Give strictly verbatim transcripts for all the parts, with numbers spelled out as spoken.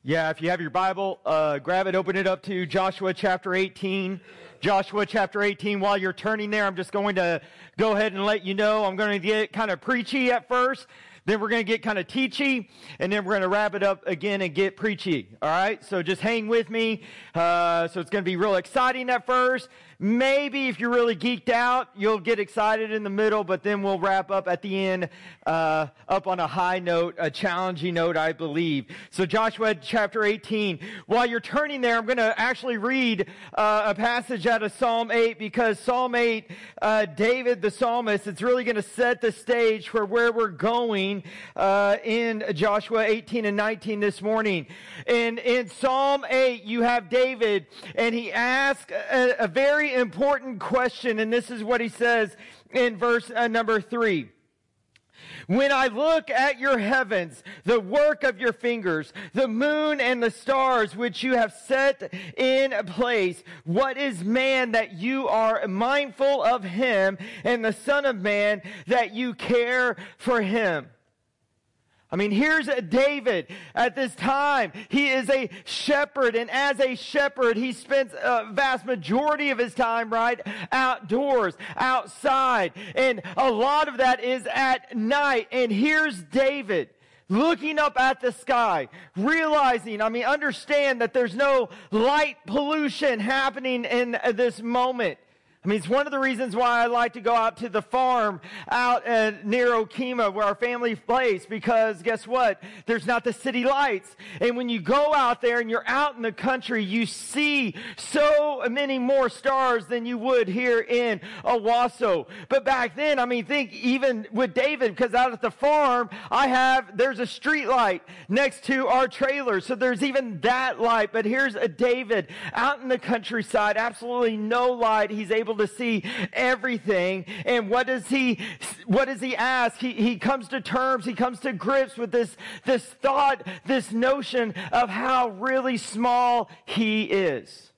Yeah, if you have your Bible, uh, grab it, open it up to Joshua chapter eighteen. Joshua chapter eighteen. While you're turning there, I'm just going to go ahead and let you know I'm going to get kind of preachy at first. Then we're going to get kind of teachy, and then we're going to wrap it up again and get preachy. All right? So just hang with me. Uh, so it's going to be real exciting at first. Maybe if you're really geeked out, you'll get excited in the middle, but then we'll wrap up at the end uh, up on a high note, a challenging note, I believe. So Joshua chapter eighteen. While you're turning there, I'm going to actually read uh, a passage out of Psalm eight, because Psalm eight, uh, David the psalmist, it's really going to set the stage for where we're going uh, in Joshua eighteen and nineteen this morning. And in Psalm eight, you have David, and he asks a, a very important question, and this is what he says in verse uh, number three. When I look at your heavens, the work of your fingers, the moon and the stars which you have set in place, what is man that you are mindful of him, and the Son of Man that you care for him? I mean, here's David at this time. He is a shepherd, and as a shepherd, he spends a vast majority of his time, right, outdoors, outside, and a lot of that is at night. And here's David looking up at the sky, realizing, I mean, understand that there's no light pollution happening in this moment. I mean, it's one of the reasons why I like to go out to the farm out uh, near Okemah, where our family plays, because guess what? There's not the city lights. And when you go out there and you're out in the country, you see so many more stars than you would here in Owasso. But back then, I mean, think even with David, because out at the farm, I have, there's a street light next to our trailer. So there's even that light. But here's a David out in the countryside, absolutely no light. He's able to see everything. And what does he what does he ask? He he comes to terms, he comes to grips with this this thought, this notion of how really small he is.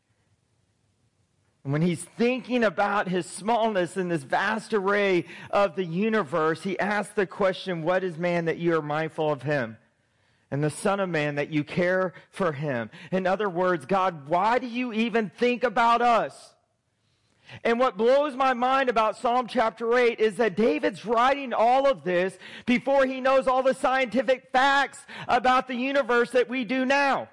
And when he's thinking about his smallness in this vast array of the universe, he asks the question, what is man that you are mindful of him? And the Son of Man that you care for him? In other words, God, why do you even think about us? And what blows my mind about Psalm chapter eight is that David's writing all of this before he knows all the scientific facts about the universe that we do now.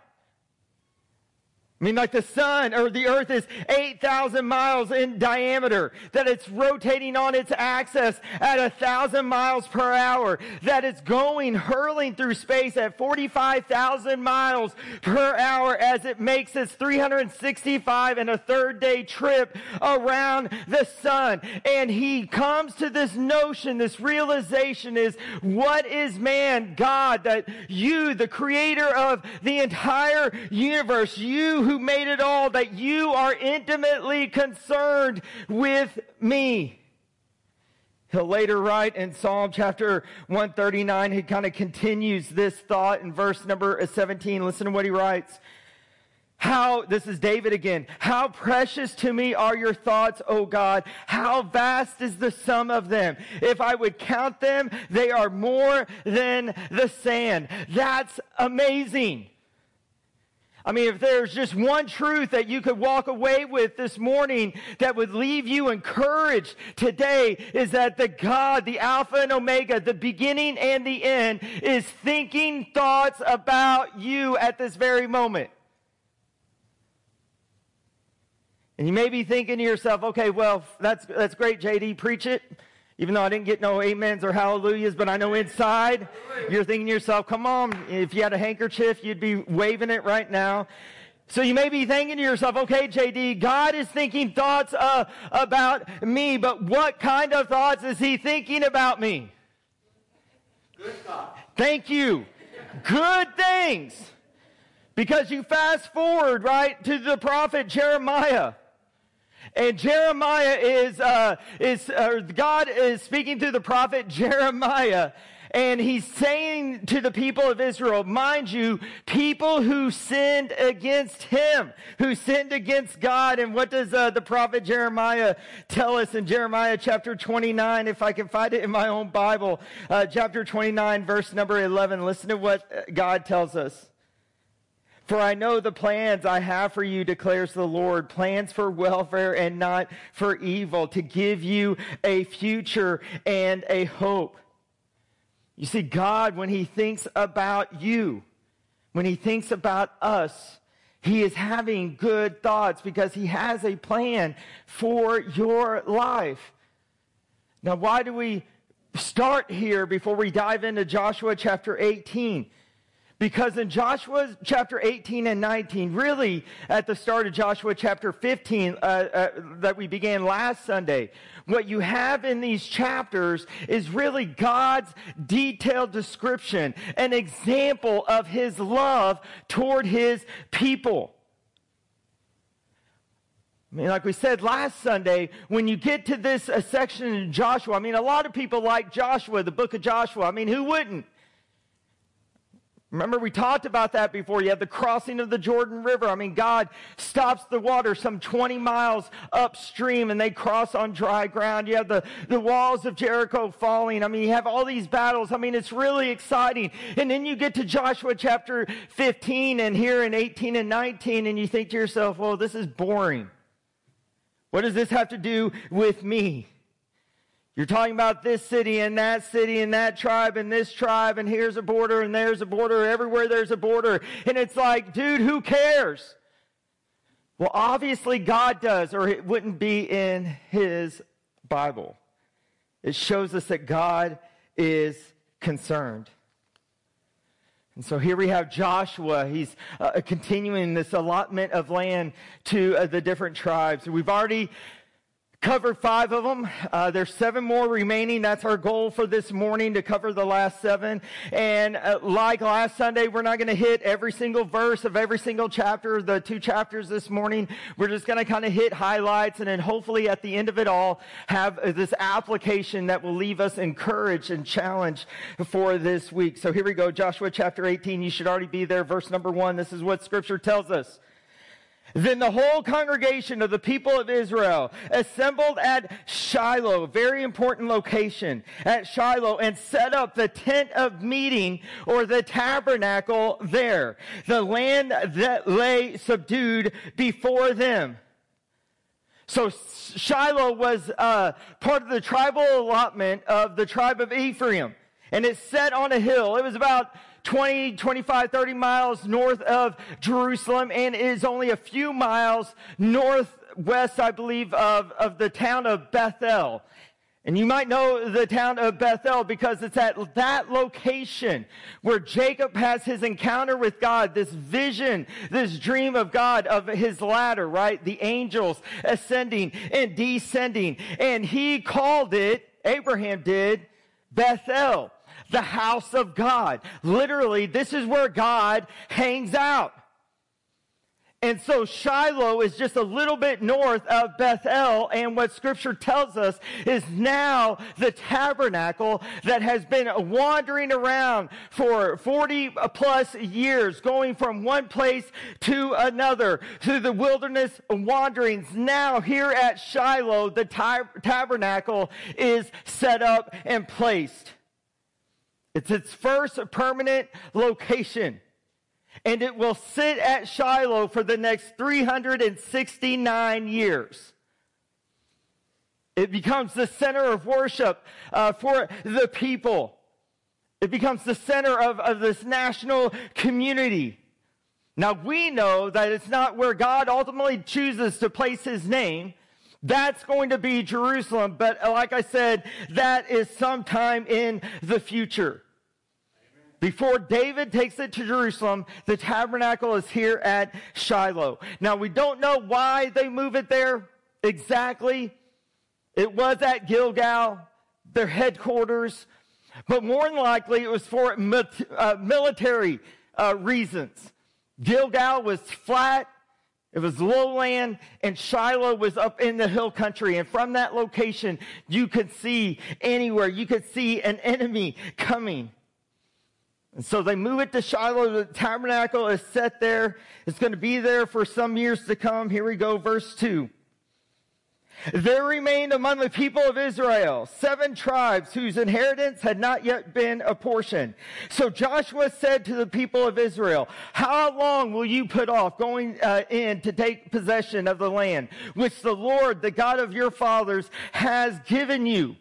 I mean, like the sun or the earth is eight thousand miles in diameter, that it's rotating on its axis at one thousand miles per hour, that it's going, hurling through space at forty-five thousand miles per hour as it makes its three hundred sixty-five and a third day trip around the sun. And he comes to this notion, this realization is, what is man, God, that you, the creator of the entire universe, you who who made it all, that you are intimately concerned with me. He'll later write in Psalm chapter one thirty-nine, he kind of continues this thought in verse number seventeen. Listen to what he writes. How, this is David again, how precious to me are your thoughts, O God. How vast is the sum of them. If I would count them, they are more than the sand. That's amazing. I mean, if there's just one truth that you could walk away with this morning that would leave you encouraged today, is that the God, the Alpha and Omega, the beginning and the end, is thinking thoughts about you at this very moment. And you may be thinking to yourself, okay, well, that's, that's great, J D, preach it. Even though I didn't get no amens or hallelujahs, but I know inside you're thinking to yourself, come on, if you had a handkerchief, you'd be waving it right now. So you may be thinking to yourself, okay, J D, God is thinking thoughts uh, about me, but what kind of thoughts is he thinking about me? Good thoughts. Thank you. Good things. Because you fast forward, right, to the prophet Jeremiah. And Jeremiah is, uh, is, uh, God is speaking through the prophet Jeremiah, and he's saying to the people of Israel, mind you, people who sinned against him, who sinned against God. And what does uh, the prophet Jeremiah tell us in Jeremiah chapter twenty-nine, if I can find it in my own Bible, uh, chapter twenty-nine, verse number eleven. Listen to what God tells us. For I know the plans I have for you, declares the Lord, plans for welfare and not for evil, to give you a future and a hope. You see, God, when he thinks about you, when he thinks about us, he is having good thoughts because he has a plan for your life. Now, why do we start here before we dive into Joshua chapter eighteen? Because in Joshua chapter eighteen and nineteen, really at the start of Joshua chapter fifteen uh, uh, that we began last Sunday, what you have in these chapters is really God's detailed description, an example of his love toward his people. I mean, like we said last Sunday, when you get to this uh, section in Joshua, I mean, a lot of people like Joshua, the book of Joshua. I mean, who wouldn't? Remember, we talked about that before. You have the crossing of the Jordan River. I mean, God stops the water some twenty miles upstream, and they cross on dry ground. You have the, the walls of Jericho falling. I mean, you have all these battles. I mean, it's really exciting. And then you get to Joshua chapter fifteen, and here in eighteen and nineteen, and you think to yourself, well, this is boring. What does this have to do with me? You're talking about this city and that city and that tribe and this tribe, and here's a border and there's a border. Everywhere there's a border. And it's like, dude, who cares? Well, obviously God does, or it wouldn't be in his Bible. It shows us that God is concerned. And so here we have Joshua. He's uh, continuing this allotment of land to uh, the different tribes. We've already covered five of them. Uh, there's seven more remaining. That's our goal for this morning, to cover the last seven. And uh, like last Sunday, we're not going to hit every single verse of every single chapter, the two chapters this morning. We're just going to kind of hit highlights, and then hopefully at the end of it all have uh, this application that will leave us encouraged and challenged for this week. So here we go, Joshua chapter eighteen. You should already be there. Verse number one. This is what Scripture tells us. Then the whole congregation of the people of Israel assembled at Shiloh, very important location, at Shiloh, and set up the tent of meeting, or the tabernacle there, the land that lay subdued before them. So Shiloh was uh, part of the tribal allotment of the tribe of Ephraim, and it's set on a hill. It was about twenty, twenty-five, thirty miles north of Jerusalem, and it is only a few miles northwest, I believe, of, of the town of Bethel. And you might know the town of Bethel because it's at that location where Jacob has his encounter with God, this vision, this dream of God, of his ladder, right? The angels ascending and descending. And he called it, Abraham did, Bethel, the house of God. Literally, this is where God hangs out. And so Shiloh is just a little bit north of Bethel, and what Scripture tells us is now the tabernacle that has been wandering around for forty plus years, going from one place to another through the wilderness wanderings. Now here at Shiloh, the tab- tabernacle is set up and placed. It's its first permanent location, and it will sit at Shiloh for the next three hundred sixty-nine years. It becomes the center of worship uh, for the people. It becomes the center of, of this national community. Now, we know that it's not where God ultimately chooses to place his name. That's going to be Jerusalem, but like I said, that is sometime in the future. Before David takes it to Jerusalem, the tabernacle is here at Shiloh. Now, we don't know why they move it there exactly. It was at Gilgal, their headquarters, but more than likely it was for uh, military uh, reasons. Gilgal was flat. It was lowland, and Shiloh was up in the hill country. And from that location, you could see anywhere. You could see an enemy coming. And so they move it to Shiloh. The tabernacle is set there. It's going to be there for some years to come. Here we go, verse two. There remained among the people of Israel seven tribes whose inheritance had not yet been apportioned. So Joshua said to the people of Israel, how long will you put off going uh, in to take possession of the land, which the Lord, the God of your fathers, has given you?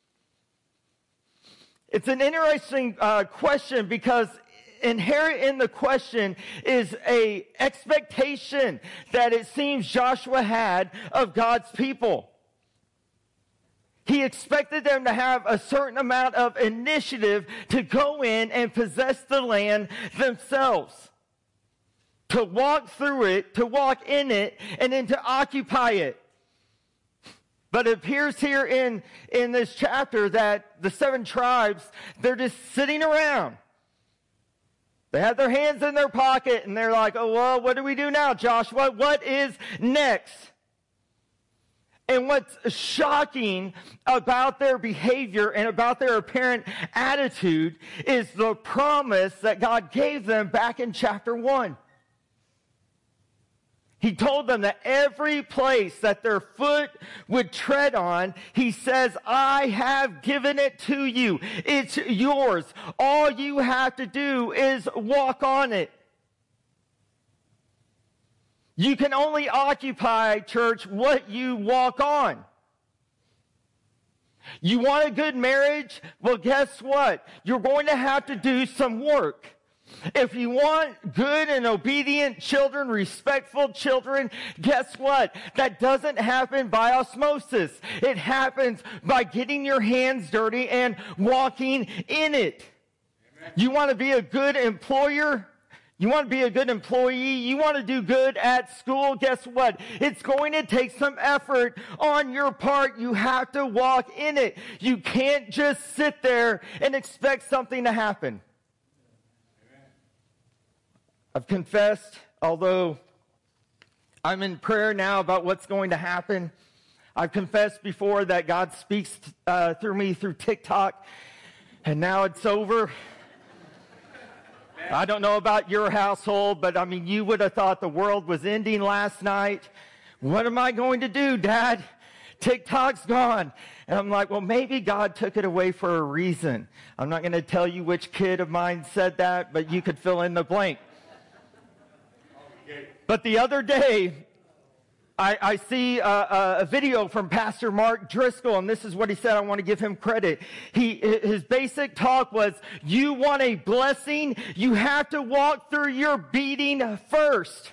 It's an interesting uh, question, because inherent in the question is a expectation that it seems Joshua had of God's people. He expected them to have a certain amount of initiative to go in and possess the land themselves, to walk through it, to walk in it, and then to occupy it. But it appears here in, in this chapter that the seven tribes, they're just sitting around. They have their hands in their pocket, and they're like, oh, well, what do we do now, Joshua? What is next? And what's shocking about their behavior and about their apparent attitude is the promise that God gave them back in chapter one. He told them that every place that their foot would tread on, he says, I have given it to you. It's yours. All you have to do is walk on it. You can only occupy, church, what you walk on. You want a good marriage? Well, guess what? You're going to have to do some work. If you want good and obedient children, respectful children, guess what? That doesn't happen by osmosis. It happens by getting your hands dirty and walking in it. Amen. You want to be a good employer? You want to be a good employee? You want to do good at school? Guess what? It's going to take some effort on your part. You have to walk in it. You can't just sit there and expect something to happen. I've confessed, although I'm in prayer now about what's going to happen. I've confessed before that God speaks uh, through me through TikTok, and now it's over. I don't know about your household, but I mean, you would have thought the world was ending last night. What am I going to do, Dad? TikTok's gone. And I'm like, well, maybe God took it away for a reason. I'm not going to tell you which kid of mine said that, but you could fill in the blank. But the other day, I, I see a, a video from Pastor Mark Driscoll, and this is what he said. I want to give him credit. He, his basic talk was, you want a blessing, you have to walk through your beating first.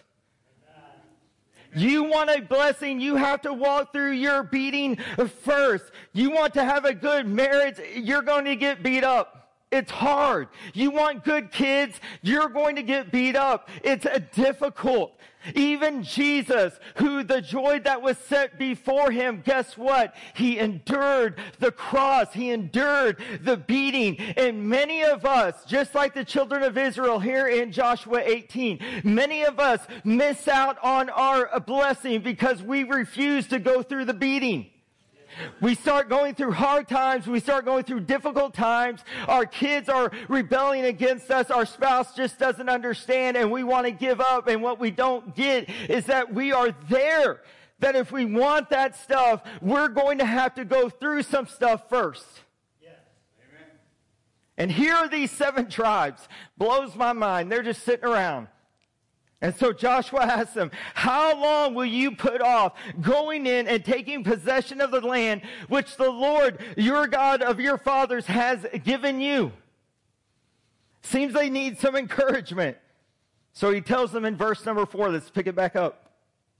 You want a blessing, you have to walk through your beating first. You want to have a good marriage, you're going to get beat up. It's hard. You want good kids, you're going to get beat up. It's difficult. Even Jesus, who the joy that was set before him, guess what? He endured the cross. He endured the beating. And many of us, just like the children of Israel here in Joshua eighteen, many of us miss out on our blessing because we refuse to go through the beating. We start going through hard times. We start going through difficult times. Our kids are rebelling against us. Our spouse just doesn't understand, and we want to give up. And what we don't get is that we are there. That if we want that stuff, we're going to have to go through some stuff first. Yes. Amen. And here are these seven tribes. Blows my mind. They're just sitting around. And so Joshua asked them, how long will you put off going in and taking possession of the land which the Lord, your God of your fathers, has given you? Seems they need some encouragement. So he tells them in verse number four, let's pick it back up.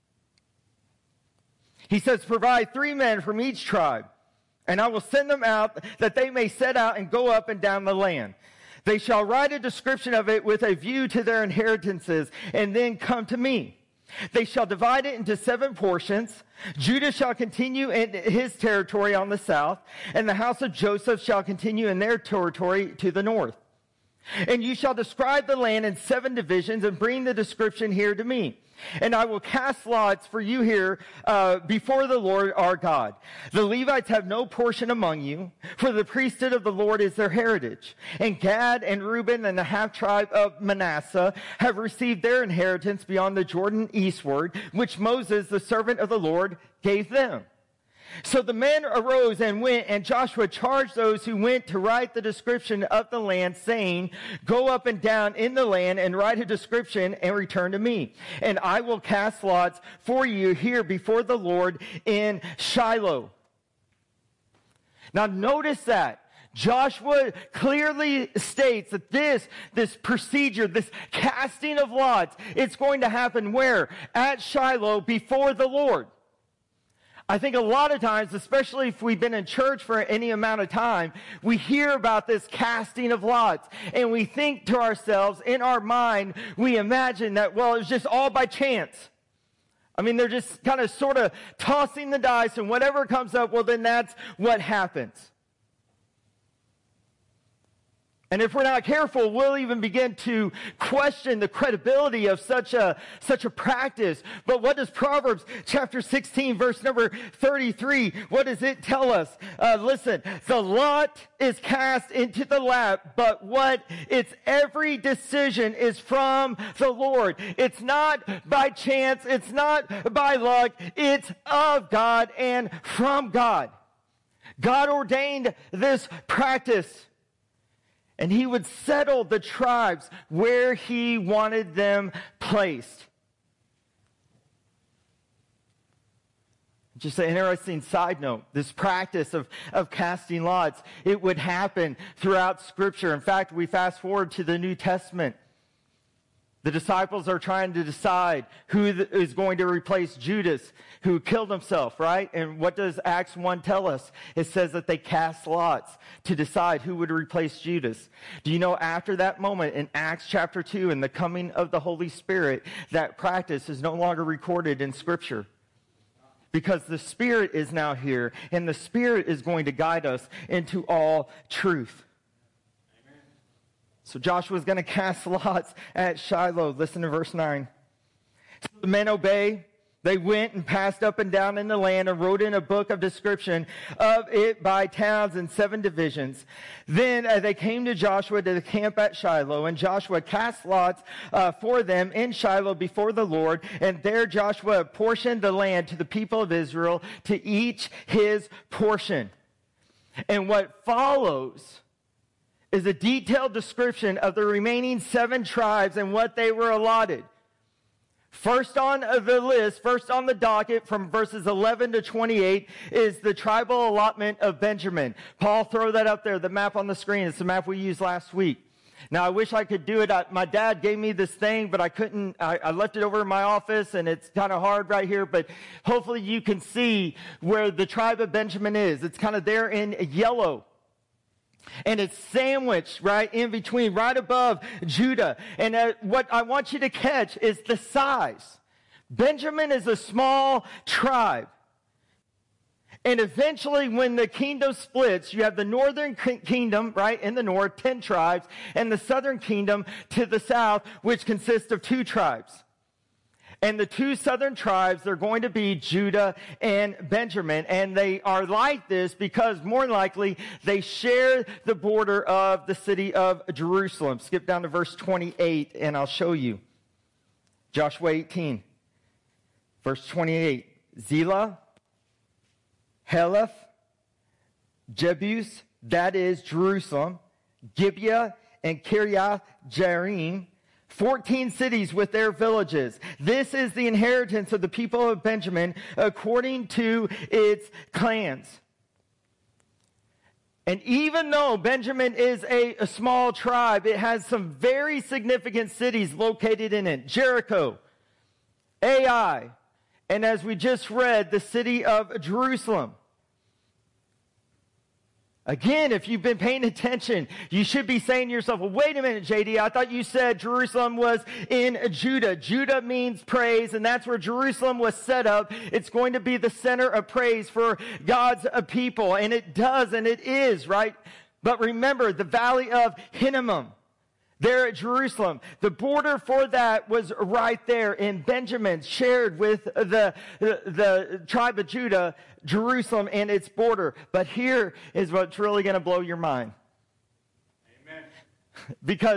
He says, provide three men from each tribe, and I will send them out that they may set out and go up and down the land. They shall write a description of it with a view to their inheritances, and then come to me. They shall divide it into seven portions. Judah shall continue in his territory on the south, and the house of Joseph shall continue in their territory to the north. And you shall describe the land in seven divisions and bring the description here to me. And I will cast lots for you here uh, before the Lord our God. The Levites have no portion among you, for the priesthood of the Lord is their heritage. And Gad and Reuben and the half tribe of Manasseh have received their inheritance beyond the Jordan eastward, which Moses, the servant of the Lord, gave them. So the men arose and went, and Joshua charged those who went to write the description of the land, saying, go up and down in the land and write a description and return to me. And I will cast lots for you here before the Lord in Shiloh. Now notice that. Joshua clearly states that this, this procedure, this casting of lots, it's going to happen where? At Shiloh before the Lord. I think a lot of times, especially if we've been in church for any amount of time, we hear about this casting of lots, and we think to ourselves, in our mind, we imagine that, well, it's just all by chance. I mean, they're just kind of sort of tossing the dice, and whatever comes up, well, then that's what happens. And if we're not careful, we'll even begin to question the credibility of such a, such a practice. But what does Proverbs chapter sixteen, verse number thirty-three, what does it tell us? Uh, listen, the lot is cast into the lap, but what? It's every decision is from the Lord. It's not by chance. It's not by luck. It's of God and from God. God ordained this practice. And he would settle the tribes where he wanted them placed. Just an interesting side note, this practice of, of casting lots, it would happen throughout Scripture. In fact, we fast forward to the New Testament. The disciples are trying to decide who is going to replace Judas, who killed himself, right? And what does Acts one tell us? It says that they cast lots to decide who would replace Judas. Do you know after that moment in Acts chapter two and the coming of the Holy Spirit, that practice is no longer recorded in Scripture? Because the Spirit is now here, and the Spirit is going to guide us into all truth. So Joshua is going to cast lots at Shiloh. Listen to verse nine. So the men obey. They went and passed up and down in the land and wrote in a book of description of it by towns and seven divisions. Then uh, they came to Joshua to the camp at Shiloh, and Joshua cast lots uh, for them in Shiloh before the Lord. And there Joshua apportioned the land to the people of Israel, to each his portion. And what follows is a detailed description of the remaining seven tribes and what they were allotted. First on the list, first on the docket from verses eleven to twenty-eight is the tribal allotment of Benjamin. Paul, throw that up there, the map on the screen. It's the map we used last week. Now, I wish I could do it. I, my dad gave me this thing, but I couldn't. I, I left it over in my office, and it's kind of hard right here, but hopefully you can see where the tribe of Benjamin is. It's kind of there in yellow. And it's sandwiched right in between, right above Judah. And uh, what I want you to catch is the size. Benjamin is a small tribe. And eventually when the kingdom splits, you have the northern kingdom, right, in the north, ten tribes, and the southern kingdom to the south, which consists of two tribes. And the two southern tribes, they're going to be Judah and Benjamin. And they are like this because more likely they share the border of the city of Jerusalem. Skip down to verse twenty-eight and I'll show you. Joshua eighteen, verse twenty-eight. Zelah, Heleph, Jebus, that is Jerusalem, Gibeah, and Kiriath Jearim, fourteen cities with their villages. This is the inheritance of the people of Benjamin according to its clans. And even though Benjamin is a, a small tribe, it has some very significant cities located in it. Jericho, Ai, and as we just read, the city of Jerusalem. Again, if you've been paying attention, you should be saying to yourself, well, wait a minute, J D, I thought you said Jerusalem was in Judah. Judah means praise, and that's where Jerusalem was set up. It's going to be the center of praise for God's people, and it does, and it is, right? But remember, the valley of Hinnom, there at Jerusalem, the border for that was right there in Benjamin, shared with the, the, the tribe of Judah, Jerusalem and its border. But here is what's really going to blow your mind. Amen. Because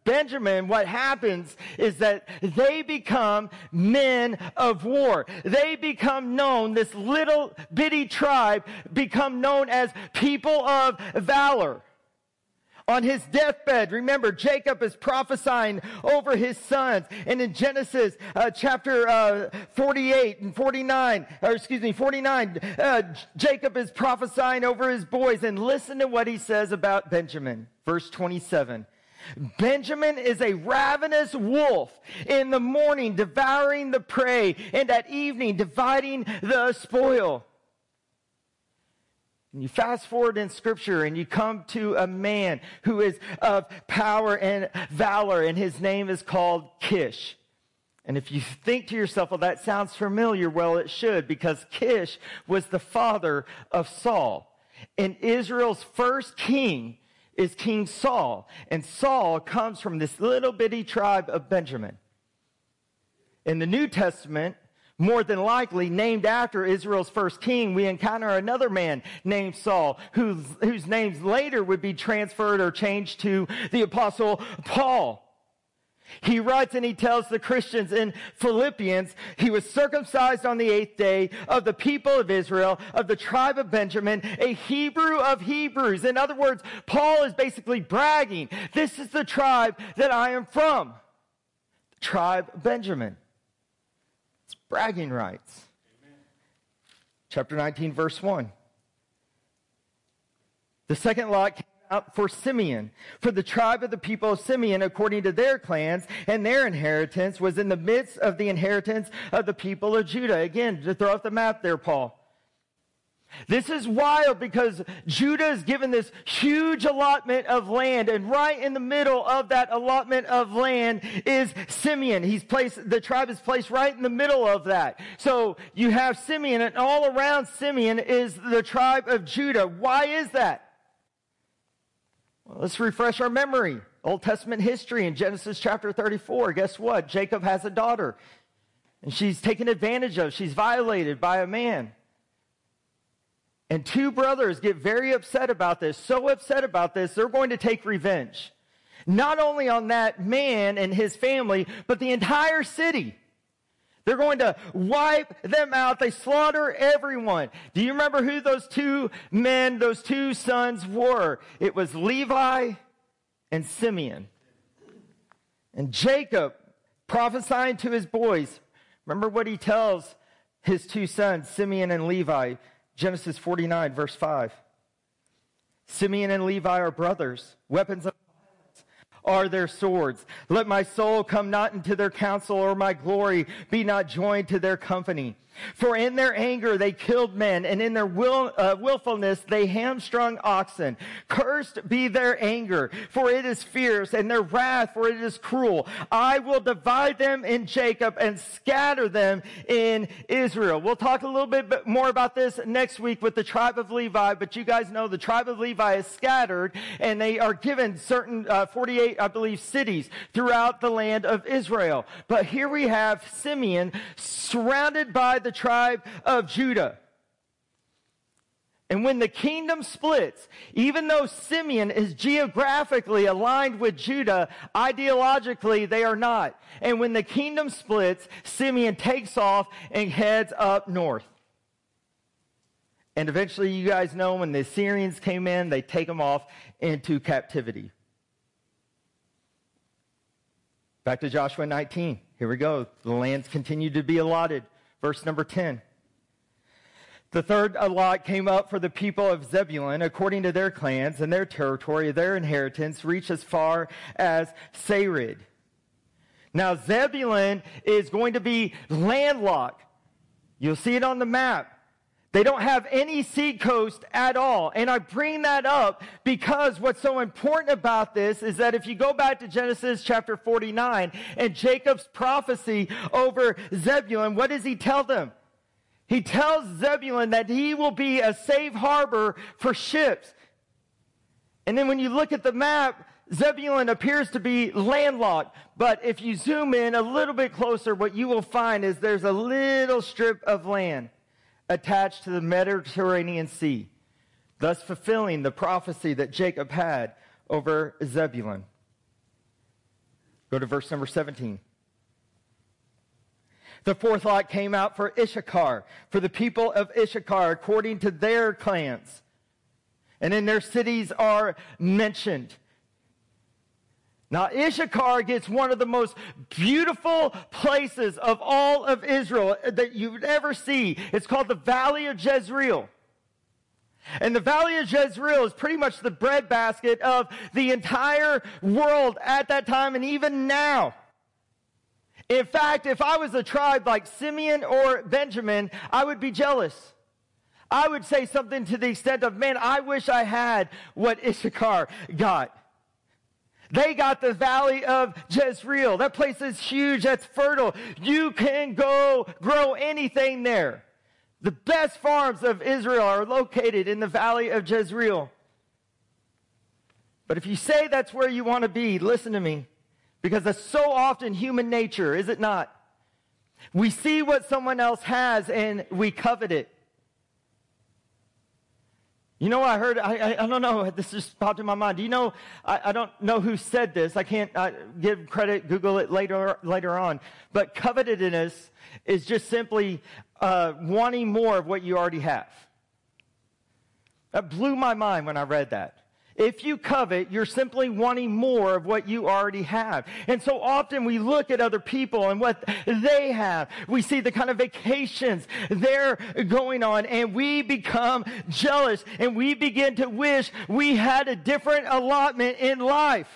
Benjamin, what happens is that they become men of war. They become known, this little bitty tribe become known as people of valor. On his deathbed, remember, Jacob is prophesying over his sons. And in Genesis uh, chapter uh, forty-eight and forty-nine, or excuse me, forty-nine, uh, Jacob is prophesying over his boys. And listen to what he says about Benjamin. Verse twenty-seven. Benjamin is a ravenous wolf, in the morning devouring the prey, and at evening dividing the spoil. And you fast forward in Scripture and you come to a man who is of power and valor, and his name is called Kish. And if you think to yourself, well, that sounds familiar, well, it should, because Kish was the father of Saul. And Israel's first king is King Saul. And Saul comes from this little bitty tribe of Benjamin. In the New Testament, more than likely named after Israel's first king, we encounter another man named Saul, whose, whose names later would be transferred or changed to the Apostle Paul. He writes and he tells the Christians in Philippians, he was circumcised on the eighth day, of the people of Israel, of the tribe of Benjamin, a Hebrew of Hebrews. In other words, Paul is basically bragging, this is the tribe that I am from, the tribe of Benjamin. It's bragging rights. Amen. Chapter nineteen, verse one. The second lot came out for Simeon, for the tribe of the people of Simeon, according to their clans, and their inheritance was in the midst of the inheritance of the people of Judah. Again, to throw out the map there, Paul. This is wild because Judah is given this huge allotment of land, and right in the middle of that allotment of land is Simeon. He's placed, the tribe is placed right in the middle of that. So you have Simeon, and all around Simeon is the tribe of Judah. Why is that? Well, let's refresh our memory. Old Testament history in Genesis chapter thirty-four. Guess what? Jacob has a daughter, and she's taken advantage of. She's violated by a man. And two brothers get very upset about this, so upset about this, they're going to take revenge. Not only on that man and his family, but the entire city. They're going to wipe them out. They slaughter everyone. Do you remember who those two men, those two sons were? It was Levi and Simeon. And Jacob, prophesying to his boys, remember what he tells his two sons, Simeon and Levi, Genesis forty-nine, verse five. Simeon and Levi are brothers. Weapons of violence are their swords. Let my soul come not into their counsel, or my glory be not joined to their company. For in their anger they killed men, and in their will, uh, willfulness they hamstrung oxen. Cursed be their anger, for it is fierce, and their wrath, for it is cruel. I will divide them in Jacob and scatter them in Israel. We'll talk a little bit more about this next week with the tribe of Levi, but you guys know the tribe of Levi is scattered, and they are given certain uh, forty-eight, I believe, cities throughout the land of Israel. But here we have Simeon surrounded by the tribe of Judah. And when the kingdom splits, even though Simeon is geographically aligned with Judah, ideologically they are not. And when the kingdom splits, Simeon takes off and heads up north. And eventually, you guys know, when the Assyrians came in, they take them off into captivity. Back to Joshua nineteen. Here we go. The lands continue to be allotted. Verse number ten. The third lot came up for the people of Zebulun, according to their clans and their territory. Their inheritance reached as far as Sarid. Now, Zebulun is going to be landlocked. You'll see it on the map. They don't have any sea coast at all. And I bring that up because what's so important about this is that if you go back to Genesis chapter forty-nine and Jacob's prophecy over Zebulun, what does he tell them? He tells Zebulun that he will be a safe harbor for ships. And then when you look at the map, Zebulun appears to be landlocked. But if you zoom in a little bit closer, what you will find is there's a little strip of land attached to the Mediterranean Sea, thus fulfilling the prophecy that Jacob had over Zebulun. Go to verse number seventeen. The fourth lot came out for Issachar, for the people of Issachar, according to their clans. And then their cities are mentioned. Now, Issachar gets one of the most beautiful places of all of Israel that you would ever see. It's called the Valley of Jezreel. And the Valley of Jezreel is pretty much the breadbasket of the entire world at that time and even now. In fact, if I was a tribe like Simeon or Benjamin, I would be jealous. I would say something to the extent of, man, I wish I had what Issachar got. They got the Valley of Jezreel. That place is huge. That's fertile. You can go grow anything there. The best farms of Israel are located in the Valley of Jezreel. But if you say that's where you want to be, listen to me. Because that's so often human nature, is it not? We see what someone else has and we covet it. You know, I heard, I, I, I don't know, this just popped in my mind. Do you know, I, I don't know who said this. I can't uh, give credit, Google it later, later on. But covetousness is just simply uh, wanting more of what you already have. That blew my mind when I read that. If you covet, you're simply wanting more of what you already have. And so often we look at other people and what they have. We see the kind of vacations they're going on, and we become jealous, and we begin to wish we had a different allotment in life.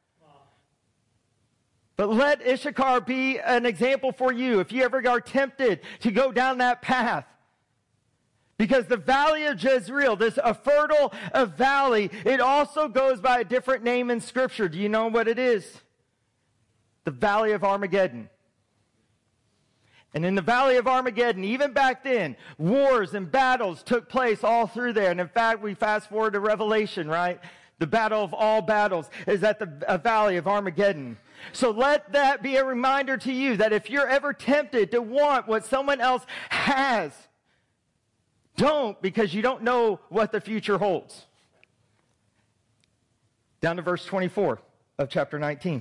But let Issachar be an example for you if you ever are tempted to go down that path. Because the Valley of Jezreel, this a fertile a valley, it also goes by a different name in Scripture. Do you know what it is? The Valley of Armageddon. And in the Valley of Armageddon, even back then, wars and battles took place all through there. And in fact, we fast forward to Revelation, right? The battle of all battles is at the Valley of Armageddon. So let that be a reminder to you that if you're ever tempted to want what someone else has, don't, because you don't know what the future holds. Down to verse twenty-four of chapter nineteen.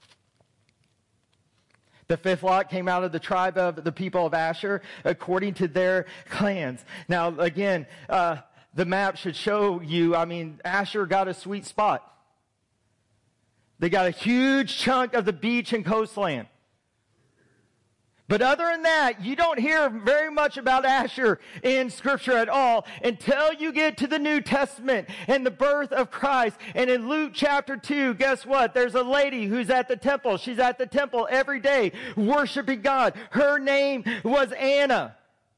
The fifth lot came out of the tribe of the people of Asher according to their clans. Now, again, uh, the map should show you, I mean, Asher got a sweet spot. They got a huge chunk of the beach and coastland. But other than that, you don't hear very much about Asher in Scripture at all until you get to the New Testament and the birth of Christ. And in Luke chapter two, guess what? There's a lady who's at the temple. She's at the temple every day worshiping God. Her name was Anna.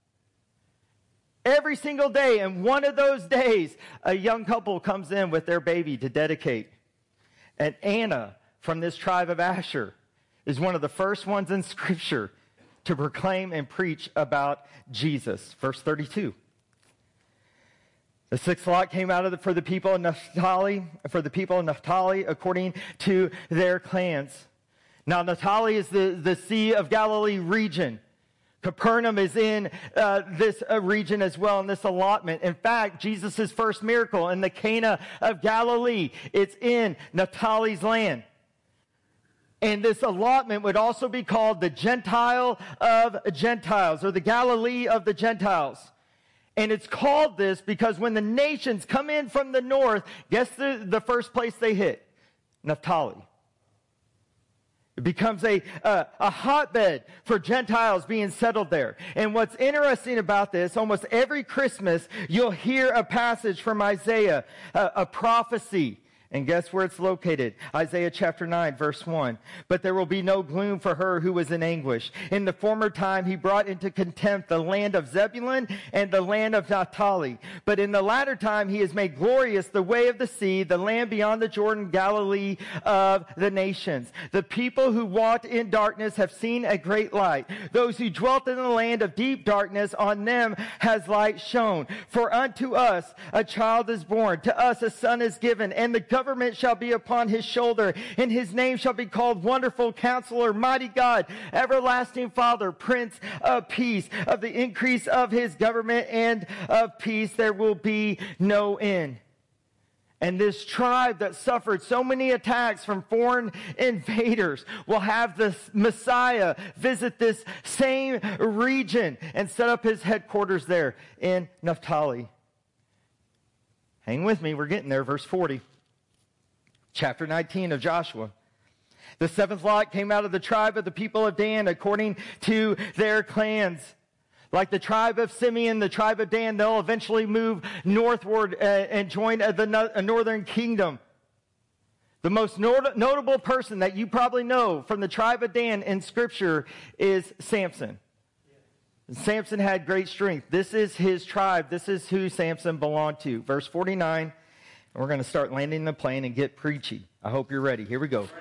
Every single day, and one of those days, a young couple comes in with their baby to dedicate. And Anna, from this tribe of Asher, is one of the first ones in Scripture to proclaim and preach about Jesus. Verse thirty-two. The sixth lot came out of the, for the people of Naphtali, for the people of Naphtali according to their clans. Now, Naphtali is the, the Sea of Galilee region. Capernaum is in uh, this uh, region as well, in this allotment. In fact, Jesus' first miracle in the Cana of Galilee, it's in Naphtali's land. And this allotment would also be called the Gentile of Gentiles, or the Galilee of the Gentiles. And it's called this because when the nations come in from the north, guess the, the first place they hit? Naphtali. It becomes a, uh, a hotbed for Gentiles being settled there. And what's interesting about this, almost every Christmas, you'll hear a passage from Isaiah, a, a prophecy. And guess where it's located? Isaiah chapter nine, verse one. But there will be no gloom for her who was in anguish. In the former time, he brought into contempt the land of Zebulun and the land of Naphtali. But in the latter time, he has made glorious the way of the sea, the land beyond the Jordan, Galilee of the nations. The people who walked in darkness have seen a great light. Those who dwelt in the land of deep darkness, on them has light shone. For unto us a child is born, to us a son is given, and the government shall be upon his shoulder, and his name shall be called Wonderful Counselor, Mighty God, Everlasting Father, Prince of Peace. Of the increase of his government and of peace there will be no end. And this tribe that suffered so many attacks from foreign invaders will have the Messiah visit this same region and set up his headquarters there in Naphtali. Hang with me, we're getting there. Verse forty, chapter nineteen of Joshua. The seventh lot came out of the tribe of the people of Dan according to their clans. Like the tribe of Simeon, the tribe of Dan, they'll eventually move northward uh, and join uh, the no- uh, northern kingdom. The most not- notable person that you probably know from the tribe of Dan in Scripture is Samson. Samson had great strength. This is his tribe. This is who Samson belonged to. Verse forty-nine, and we're going to start landing the plane and get preachy. I hope you're ready. Here we go.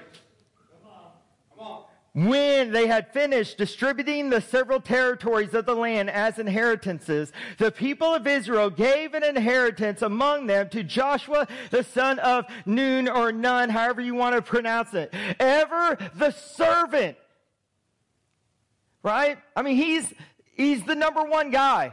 When they had finished distributing the several territories of the land as inheritances, the people of Israel gave an inheritance among them to Joshua, the son of Nun, or Nun, however you want to pronounce it. Ever the servant. Right? I mean, he's, he's the number one guy.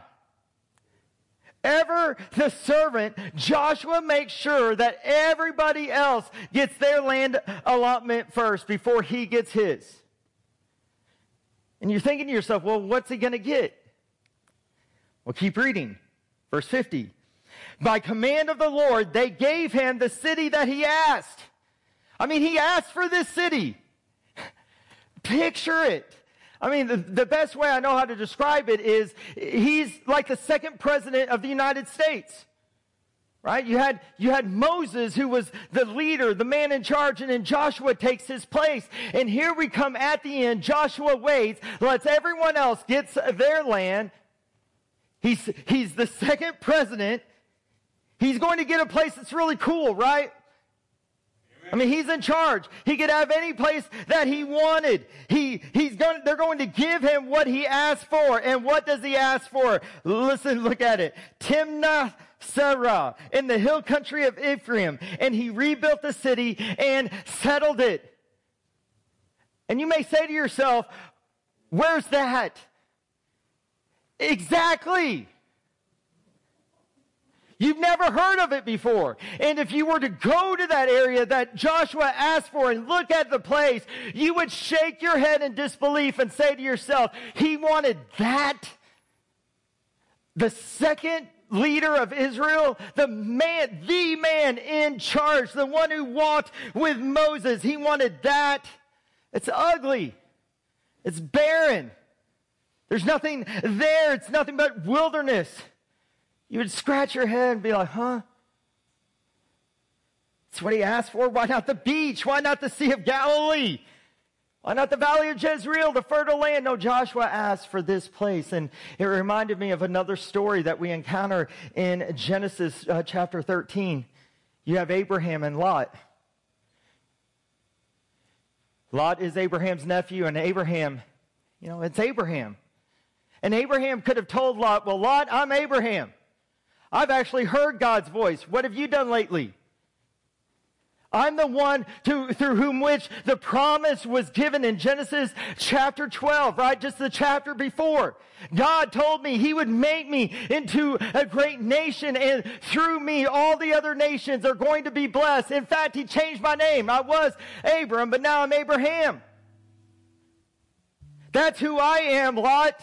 Ever the servant, Joshua makes sure that everybody else gets their land allotment first before he gets his. And you're thinking to yourself, well, what's he going to get? Well, keep reading. Verse fifty. By command of the Lord, they gave him the city that he asked. I mean, he asked for this city. Picture it. I mean, the, the best way I know how to describe it is he's like the second president of the United States. Right? You had, you had Moses, who was the leader, the man in charge, and then Joshua takes his place. And here we come at the end. Joshua waits, lets everyone else get their land. He's, he's the second president. He's going to get a place that's really cool, right? I mean, he's in charge. He could have any place that he wanted. He, he's going, they're going to give him what he asked for. And what does he ask for? Listen, look at it. Timnath Serah in the hill country of Ephraim. And he rebuilt the city and settled it. And you may say to yourself, where's that? Exactly. You've never heard of it before. And if you were to go to that area that Joshua asked for and look at the place, you would shake your head in disbelief and say to yourself, he wanted that? The second leader of Israel, the man, the man in charge, the one who walked with Moses, he wanted that? It's ugly. It's barren. There's nothing there. It's nothing but wilderness. You would scratch your head and be like, huh? That's what he asked for. Why not the beach? Why not the Sea of Galilee? Why not the Valley of Jezreel, the fertile land? No, Joshua asked for this place. And it reminded me of another story that we encounter in Genesis uh, chapter thirteen. You have Abraham and Lot. Lot is Abraham's nephew, and Abraham, you know, it's Abraham. And Abraham could have told Lot, well, Lot, I'm Abraham. I've actually heard God's voice. What have you done lately? I'm the one to, through whom which the promise was given in Genesis chapter twelve, right? Just the chapter before. God told me he would make me into a great nation, and through me all the other nations are going to be blessed. In fact, he changed my name. I was Abram, but now I'm Abraham. That's who I am, Lot.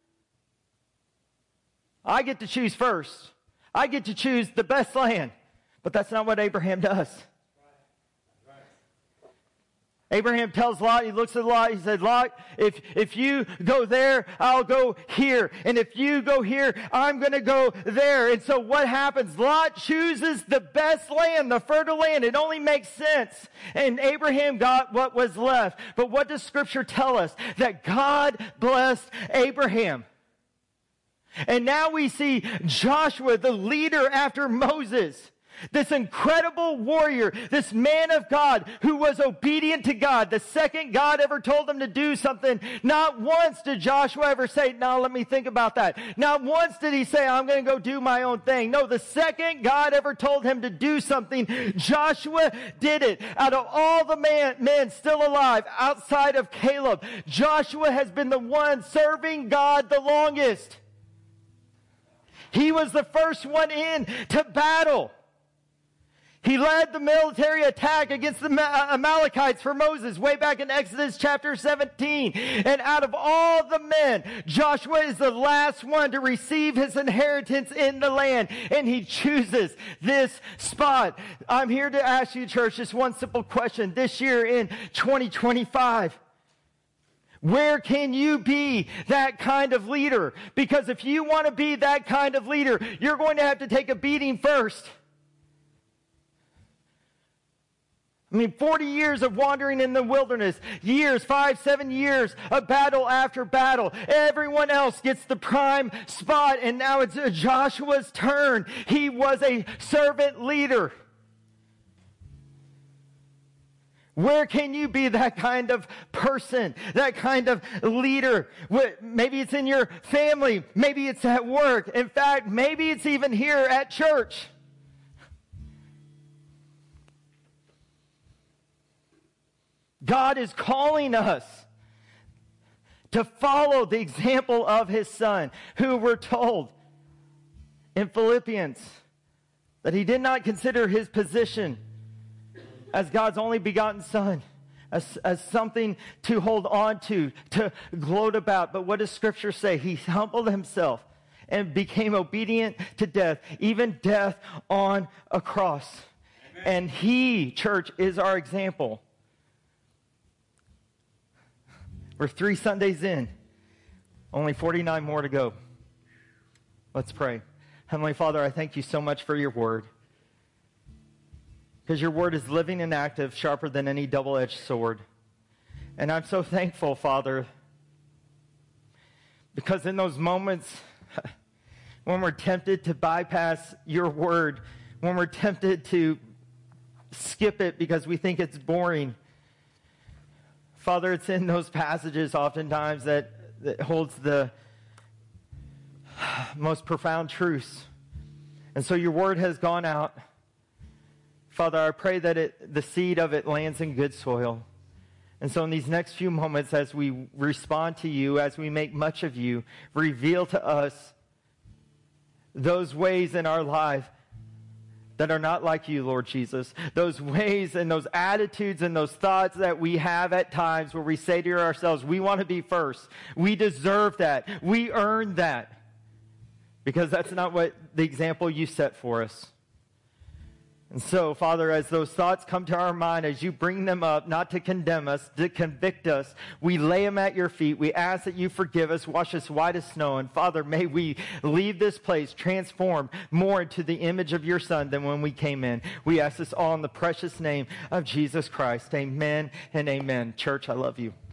I get to choose first. I get to choose the best land. But that's not what Abraham does. Right. Right. Abraham tells Lot, he looks at Lot, he said, Lot, if, if you go there, I'll go here. And if you go here, I'm going to go there. And so what happens? Lot chooses the best land, the fertile land. It only makes sense. And Abraham got what was left. But what does Scripture tell us? That God blessed Abraham. And now we see Joshua, the leader after Moses, this incredible warrior, this man of God who was obedient to God. The second God ever told him to do something, not once did Joshua ever say, no, let me think about that. Not once did he say, I'm going to go do my own thing. No, the second God ever told him to do something, Joshua did it. Out of all the man, men still alive outside of Caleb, Joshua has been the one serving God the longest. He was the first one in to battle. He led the military attack against the Amalekites for Moses way back in Exodus chapter seventeen. And out of all the men, Joshua is the last one to receive his inheritance in the land. And he chooses this spot. I'm here to ask you, church, just one simple question. This year in twenty twenty-five, where can you be that kind of leader? Because if you want to be that kind of leader, you're going to have to take a beating first. I mean, forty years of wandering in the wilderness, years, five, seven years of battle after battle. Everyone else gets the prime spot, and now it's Joshua's turn. He was a servant leader. Where can you be that kind of person, that kind of leader? Maybe it's in your family. Maybe it's at work. In fact, maybe it's even here at church. God is calling us to follow the example of his Son, who we're told in Philippians that he did not consider his position as God's only begotten Son as, as something to hold on to, to gloat about. But what does Scripture say? He humbled himself and became obedient to death, even death on a cross. Amen. And he, church, is our example. We're three Sundays in. Only forty-nine more to go. Let's pray. Heavenly Father, I thank you so much for your word. Because your word is living and active, sharper than any double-edged sword. And I'm so thankful, Father, because in those moments when we're tempted to bypass your word, when we're tempted to skip it because we think it's boring, Father, it's in those passages oftentimes that, that holds the most profound truths. And so your word has gone out. Father, I pray that it, the seed of it lands in good soil. And so in these next few moments, as we respond to you, as we make much of you, reveal to us those ways in our life that are not like you, Lord Jesus. Those ways and those attitudes and those thoughts that we have at times where we say to ourselves, we want to be first. We deserve that. We earn that. Because that's not what the example you set for us. And so, Father, as those thoughts come to our mind, as you bring them up, not to condemn us, to convict us, we lay them at your feet. We ask that you forgive us, wash us white as snow. And Father, may we leave this place transformed more into the image of your Son than when we came in. We ask this all in the precious name of Jesus Christ. Amen and amen. Church, I love you.